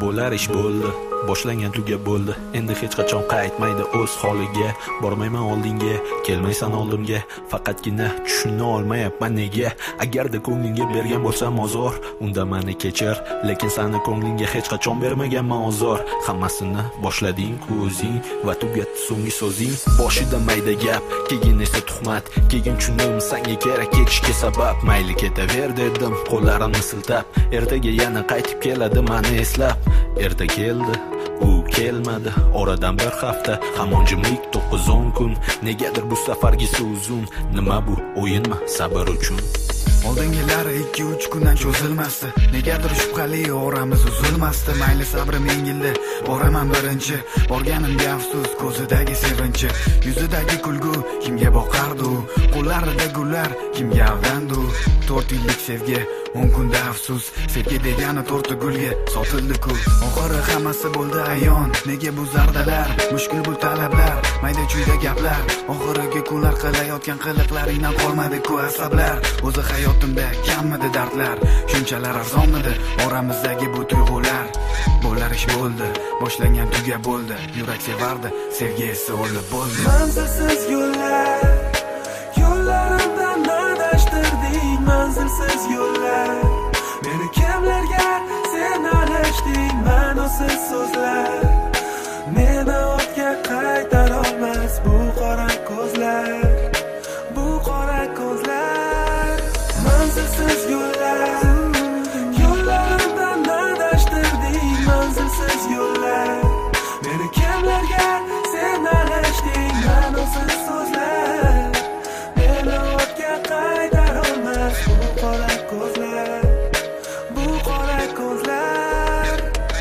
bo'lar ish bo'ldi, boshlangan tugab bo'ldi. Endi hech qachon qaytmaydi o'z holiga. Bormayman oldinga, kelmaysan oldimga. Faqatgina tushuna olmayapman nega? Agarda ko'nglingga bergan bo'lsam ozor, unda meni kechir, lekin seni ko'nglingga hech qachon bermaganman ozor. Hammasini boshlading o'zing va tugatdi so'nggi so'zing. Boshida mayda gap, keyin esa tuhmat, keyin tushundim senga kerak ketishga sabab. Mayli ketaver dedim, qo'llarimni siltab. Ertaga yana qaytib keladi meni eslab. Erta keldi, u kelmadi. Oradan bir hafta, hamon jimlik 9-10 kun. Negadir bu safargisi uzun. Nima bu, o'yinmi, sabr uchun? Oldingilari 2-3 kundan cho'zilmasdi. Negadir shubhali oramiz uzilmasdi. Mayli sabrim yengildi, boraman birinchi. Borganimga afsus, ko'zidagi sevinchi, yuzidagi kulgu kimga boqardi? Qo'llarida gullar kimga avlandu? 4 yillik sevgi 10 kunda afsus, sevgi degani 4 gulga sotildi-ku. Oxiri hammasi bo'ldi ayon. Nega bu zardalar, mushkul bu talablar, mayda chuyda gaplar, oxirgi kunlar qilayotgan qiliqlaringdan qolmadi-ku asablar. O'zi hayotimda kammidi dardlar, shunchalar arzonmidi oramizdagi bu tuyg'ular. Bo'lar ish bo'ldi, boshlangan tuga bo'ldi. Yurak sevardi, sevgi esa o'lib bo'ldi. Manzilsiz yo'llar, yo'llarimdan adashtirding. Manzilsiz yo'llar, meni kimlarga sen alashding. Ma'nosiz so'zlar meni ortga qaytarolmas. Bu qora ko'zlar, bu qora ko'zlar. Manzilsiz yo'llar, yo'llarimdan adashtirding. Manzilsiz yo'llar, meni kimlarga sen alashding. Ma'nosiz so'zlar meni ortga qaytarolmas. Bu qora ko'zlar, bu qora ko'zlar.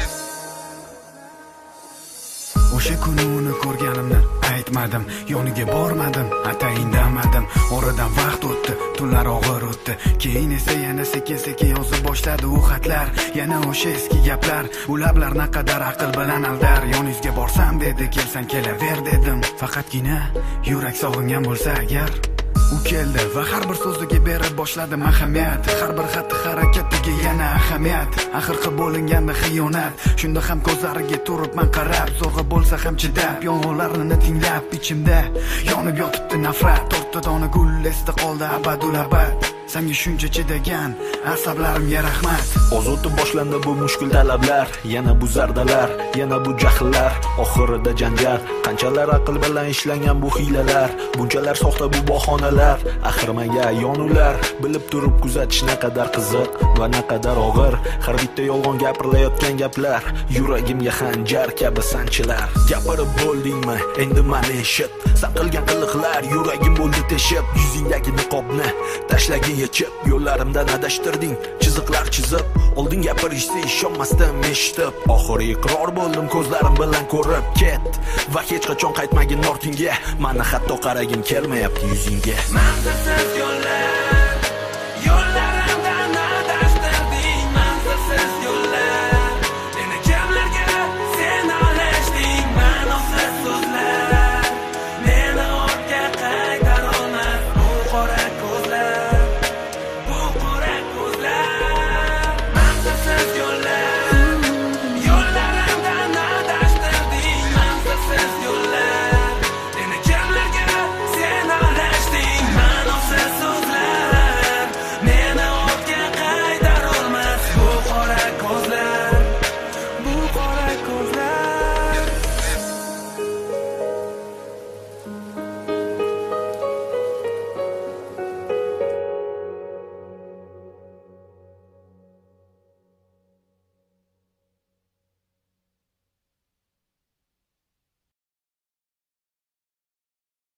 O'sha kuni uni ko'rganimni aytmadim, yoniga bormadim, atayindamadim. Oradan vaqt o'tdi, tunlar og'ir o'tdi. Keyin esa yana sekin-sekin yozib boshladi u xatlar. Yana o'sha eski gaplar, u lablar naqadar aql bilan aldar. Yoningizga borsam dedi, kelsan kelaver dedim. Faqatgina yurak sog'ingan bo'lsa agar. U keldi va har bir so'ziga berib boshladim ahamiyat. Har bir xatti harakatiga yana ahamiyat. Axirgi bo'linganda xiyonat. Shunda ham ko'zlariga turibman qarab, zo'rg'a bo'lsa ham chidab, yong'inlarini tinglab ichimda yonib yotibdi nafrat. 4 dona gul esda qoldi abadul abad. Senga shuncha chidagan asablarimga rahmat. Ozodi boshlandi bu mushkul talablar, yana bu zardalar, yana bu jahllar, oxirida janjal. Qanchalar aql bilan ishlangan bu hiylalar, bunchalar soxta bu bahonalar. Axir menga ayon ular, bilib turib kuzatish naqadar qiziq va naqadar og'ir. Har bitta yolg'on gapirilayotgan gaplar, yuragimga xanjar kabi sanchilar. Gapirib bo'ldingmi? Endi meni eshit. Sen qilgan qiliqlar yuragim bo'ldi teshib. Yuzingdagi niqobni tashlagin yechib, yo'llarimdan adashtirding, chiziqlar chizib. Oldin gapirishsa ishonmasdim eshitib. Oxiri iqror bo'ldim ko'zlarim bilan ko'rib. Ket va hech qachon qaytmagin ortingga. Meni hatto qaragim kelmayapti yuzingga. Manzilsiz yo'llar,